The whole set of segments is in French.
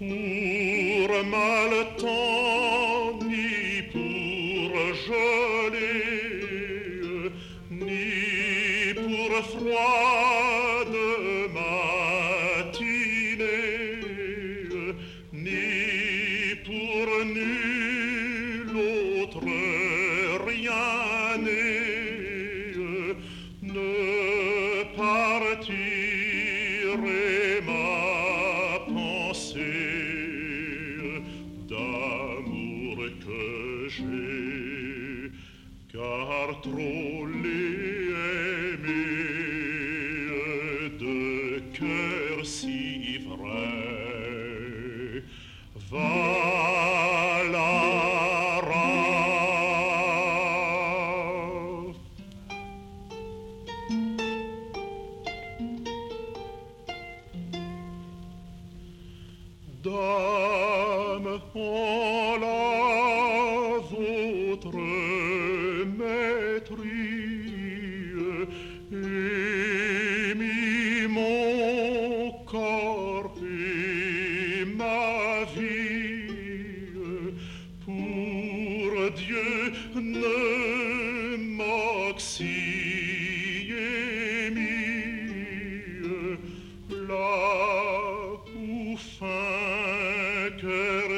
pour mal temps, ni pour gelée, ni pour froid de matinée, ni pour nul autre rien n'est, ne partirait ma pensée d'amour que j'ai, car trop les aimer de cœur si vrai. Va la rave. Dame, en la votre maîtrise, et mis mon corps et ma vie, pour Dieu ne m'oxyez mis, là où fin cœur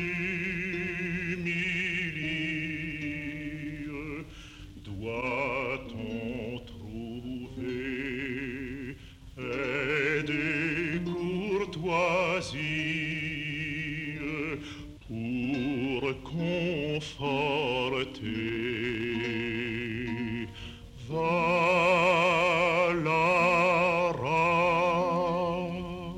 s'humilie, doit-on trouver aide et courtoisie pour conforter. Va la rave.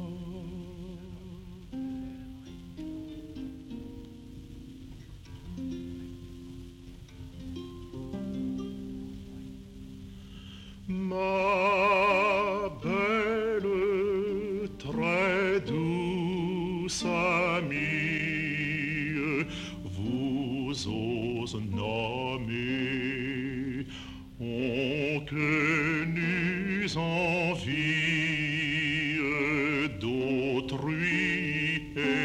Ma belle, très douce amie, vous ose nommer, ont connu envie d'autrui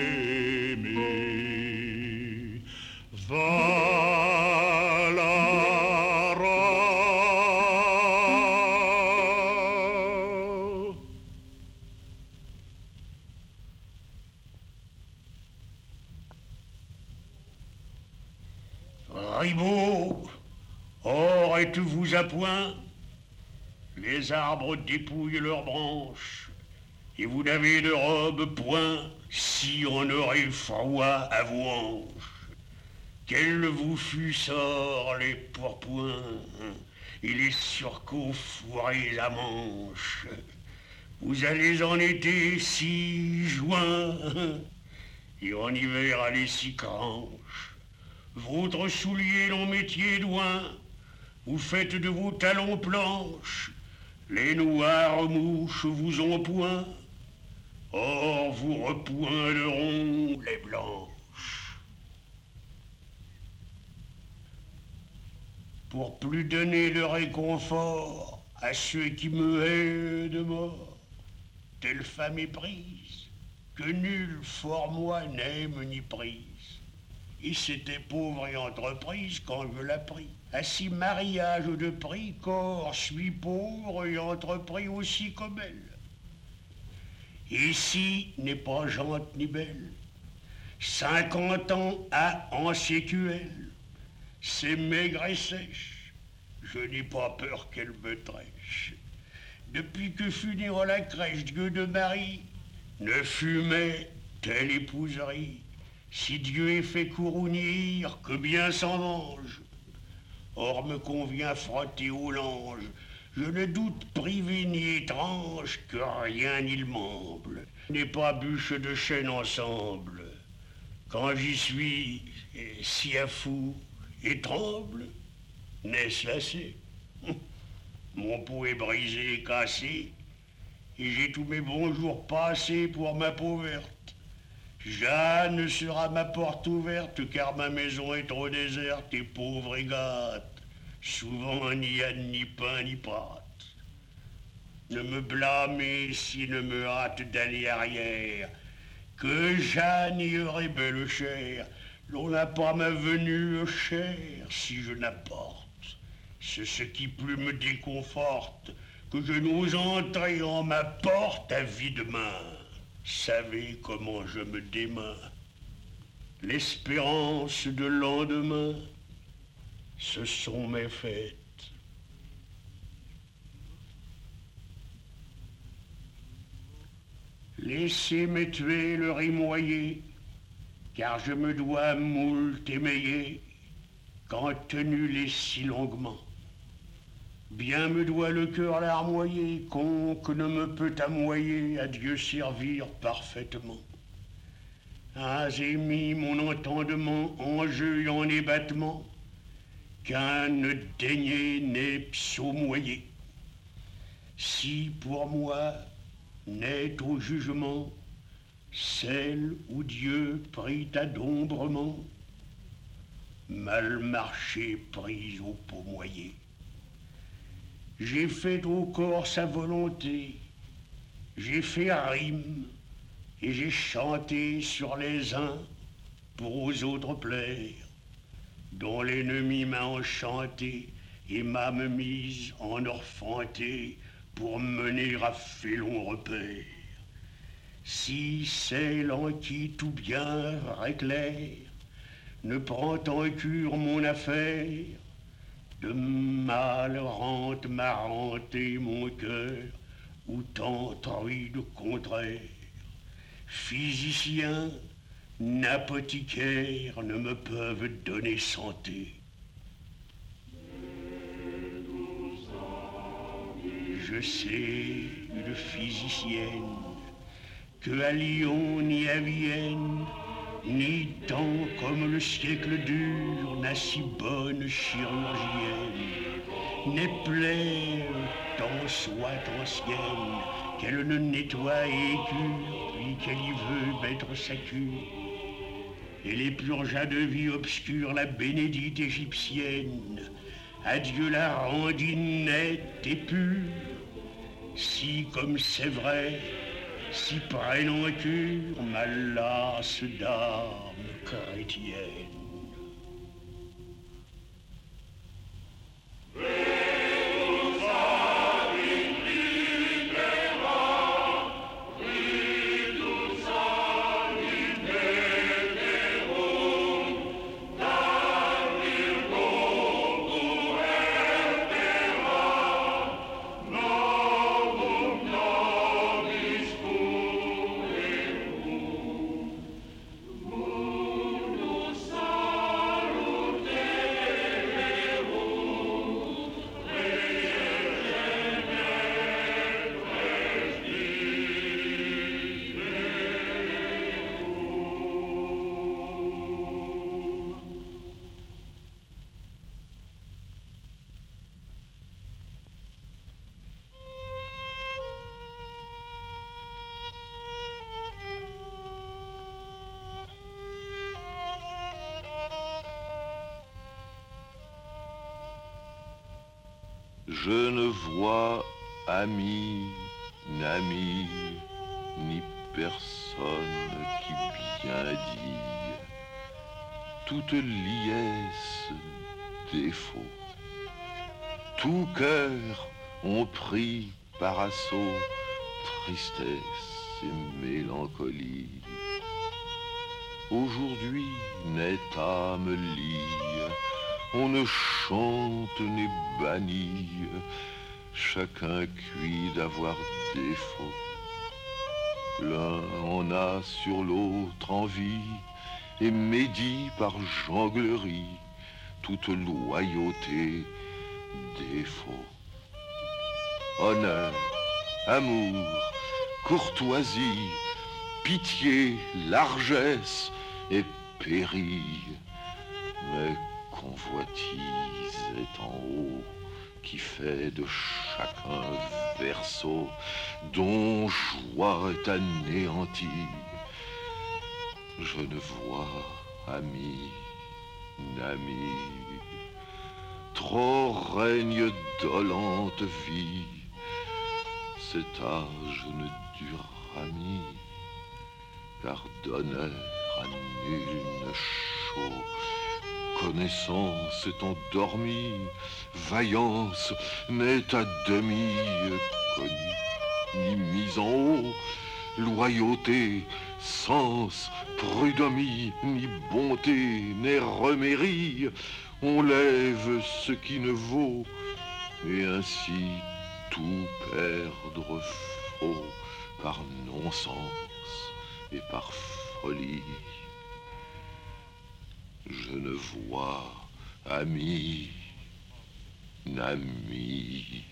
aimer. Va la rave. Ribaud, or êtes-vous à point? Les arbres dépouillent leurs branches, et vous n'avez de robe point, si on aurait froid à vos hanches. Quel vous fut sort les pourpoints, et les surcots fourrés à manche. Vous allez en été si juin, et en hiver allez si cranche. Votre soulier long métier douin, vous faites de vos talons planches, les noires mouches vous ont point, or vous repointeront les blanches. Pour plus donner de réconfort à ceux qui me haient de mort, telle femme éprise, que nul fort moi n'aime ni prise. Et c'était pauvre et entreprise quand je l'appris. À si mariage de prix, qu'or suis pauvre et entrepris aussi comme elle. Ici n'est pas gente ni belle, 50 ans à en sécuelle, c'est maigre et sèche, je n'ai pas peur qu'elle me trèche. Depuis que fut né à la crèche Dieu de Marie, ne fumait telle épouserie. Si Dieu est fait courounir, que bien s'en mange. Or me convient frotter au lange, je ne doute privé ni étrange que rien il m'emble. N'est pas bûche de chêne ensemble. Quand j'y suis, si à fou et tremble, n'est-ce lassé? Mon pot est brisé et cassé, et j'ai tous mes bons jours passés pour ma peau verte. Jeanne sera ma porte ouverte, car ma maison est trop déserte et pauvre et gâte. Souvent n'y a ni pain ni pâte. Ne me blâmez si ne me hâte d'aller arrière, Que Jeanne y aurait belle chère, l'on n'a pas ma venue chère si je n'apporte. C'est ce qui plus me déconforte, que je n'ose entrer en ma porte à vide main. Savez comment je me démains. L'espérance de lendemain, ce sont mes fêtes. Laissez-moi tuer le rimoyer, car je me dois moult émeiller, quand tenu les si longuement. Bien me doit le cœur larmoyer, qu'on que ne me peut amoyer, à Dieu servir parfaitement. Ah, j'ai mis mon entendement en jeu et en ébattement, qu'un ne daignait n'est psaumoyer. Si pour moi n'est au jugement celle où Dieu prit adombrement, mal marché prise au pomoyer. J'ai fait au corps sa volonté, j'ai fait rime, et j'ai chanté sur les uns pour aux autres plaire, dont l'ennemi m'a enchanté et m'a me mise en orfanté pour mener à félon repère. Si celle en qui tout bien réclaire ne prend en cure mon affaire, de mal rente ma renté mon cœur, ou tant de contraire. Physiciens, n'apothicaires ne me peuvent donner santé. Je sais une physicienne que à Lyon ni à Vienne, ni tant comme le siècle dur n'a si bonne chirurgienne, n'est plaie tant soit ancienne qu'elle ne nettoie et cure, puis qu'elle y veut mettre sa cure. Et les purgea de vie obscure la bénédite égyptienne, à Dieu la rendit nette et pure, si comme c'est vrai, si prenant cure ma lasse d'âme chrétienne. Je ne vois ami, n'ami, ni personne qui bien dit toute liesse défaut. Tout cœur ont pris par assaut tristesse et mélancolie. Aujourd'hui n'est âme lie, on ne chante ni bannit, chacun cuit d'avoir défaut. L'un en a sur l'autre envie, et médit par jonglerie toute loyauté, défaut. Honneur, amour, courtoisie, pitié, largesse et pérille, mais convoitise est en haut qui fait de chacun verso dont joie est anéantie. Je ne vois ami, n'ami, trop règne dolente vie, cet âge ne durera mis. car d'honneur à nul ne chaud. Connaissance est endormie, vaillance n'est à demi connue, ni mise en haut, loyauté, sens, prud'homie, ni bonté, n'est remérie. On lève ce qui ne vaut, et ainsi tout perdre faux par non-sens et par folie. Je ne vois ami, n'ami.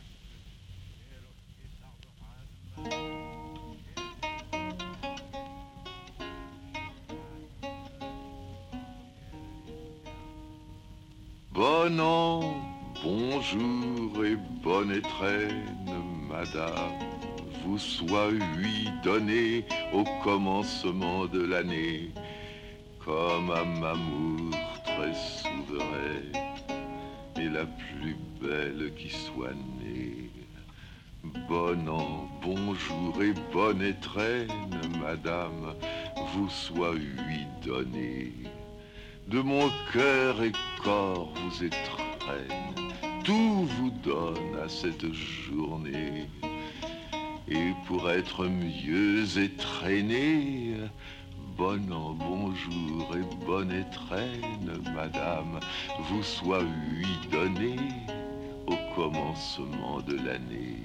Bon an, bonjour et bonne étrenne, madame, vous soit lui donné au commencement de l'année, comme à Mamour très souveraine, et la plus belle qui soit née. Bon an, bonjour et bonne étrenne, madame, vous soit lui donné. De mon cœur et corps vous étreigne, tout vous donne à cette journée. Et pour être mieux étrenné, bon an, bonjour et bonne étrenne, madame, vous soit lui donné au commencement de l'année.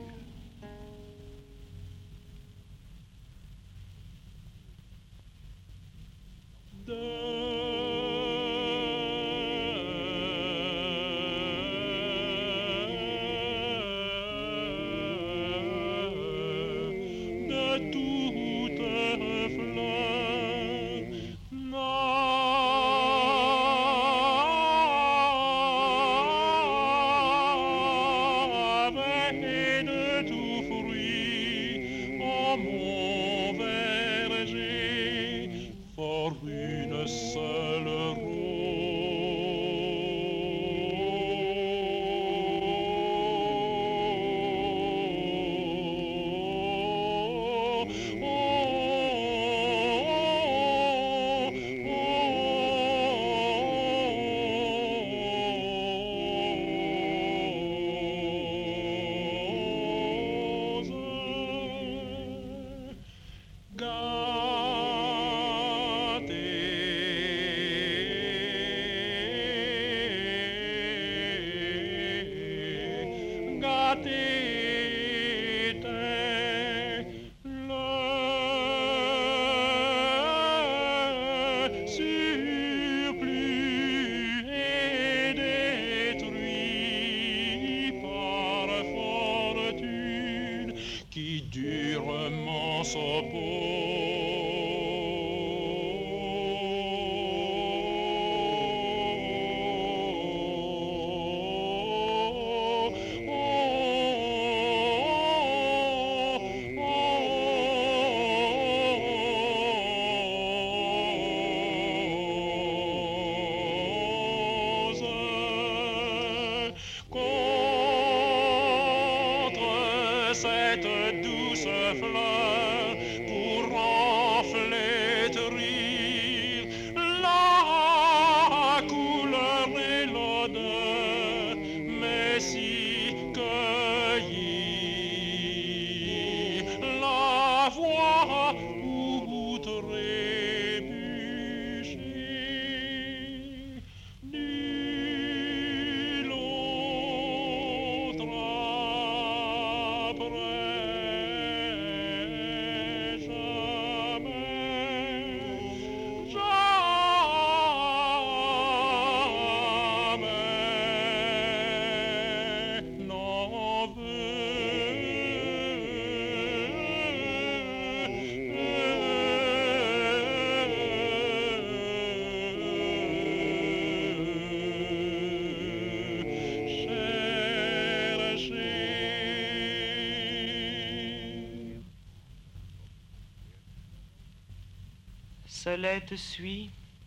Solette suis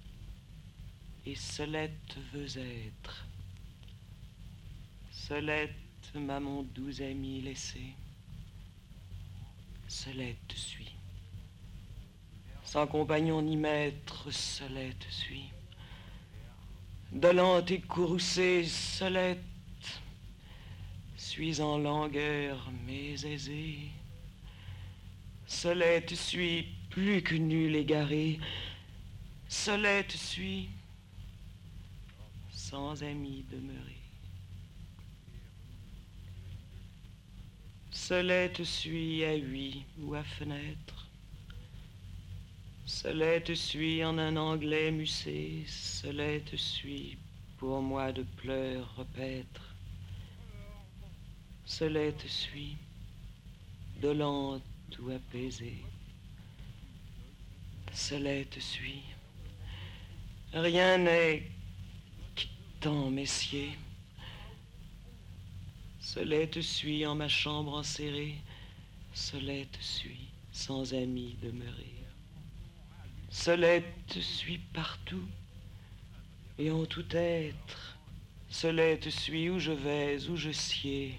et Solette veux être. Solette m'a mon doux ami laissé. Solette suis. sans compagnon ni maître, Soleil te suis. Dolente et courroucée, Solette, suis en langueur mais aisée. Soleil te suis, plus que nul égaré. Soleil te suis, sans amis demeuré. Soleil te suis à huit ou à fenêtre. Soleil te suis en un anglais musset. Soleil te suis pour moi de pleurs repaître. Soleil te suis, dolente ou apaisée. Soleil te suis, rien n'est quittant messier. Soleil te suis en ma chambre enserrée. Soleil te suis sans amis demeuré. Soleil te suis partout et en tout être. Soleil te suis où je vais, où je sied.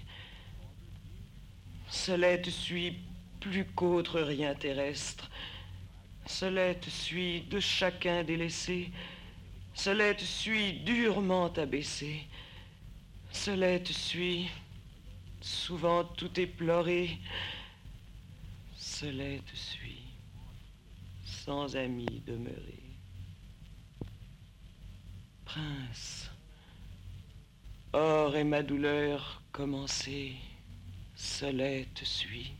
Soleil te suis plus qu'autre rien terrestre. Soleil te suis de chacun délaissé. Soleil te suis durement abaissé. Soleil te suis souvent tout éploré. Soleil te suis sans amis demeuré. Prince, or est ma douleur commencée. Soleil te suis.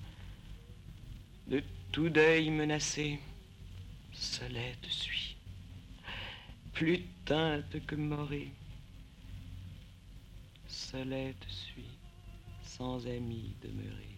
De tout deuil menacé, Soleil te suis. Plus teinte que morée, Soleil te suis, sans amis demeuré.